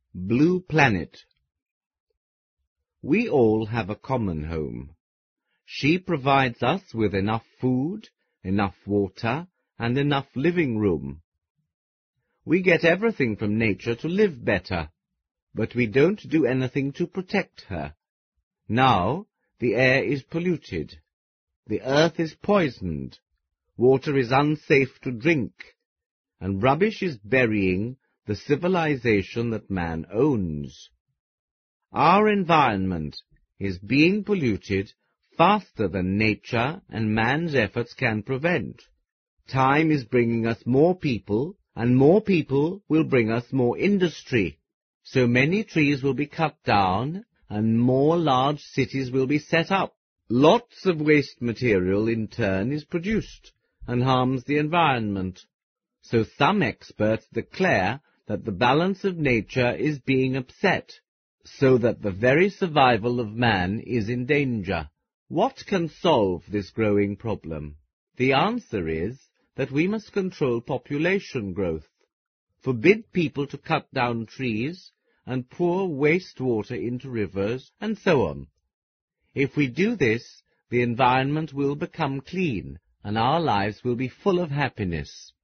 Blue Planet. We all have a common home. She provides us with enough food, enough water, and enough living room. We get everything from nature to live better, but we don't do anything to protect her. Now the air is polluted, the earth is poisoned, water is unsafe to drink, and rubbish is burying the civilization that man owns. Our environment is being polluted faster than nature and man's efforts can prevent. Time is bringing us more people, and more people will bring us more industry. So many trees will be cut down, and more large cities will be set up. Lots of waste material in turn is produced, and harms the environment. So some experts declare that the balance of nature is being upset, so that the very survival of man is in danger. What can solve this growing problem? The answer is that we must control population growth, forbid people to cut down trees, and pour wastewater into rivers, and so on. If we do this, the environment will become clean, and our lives will be full of happiness.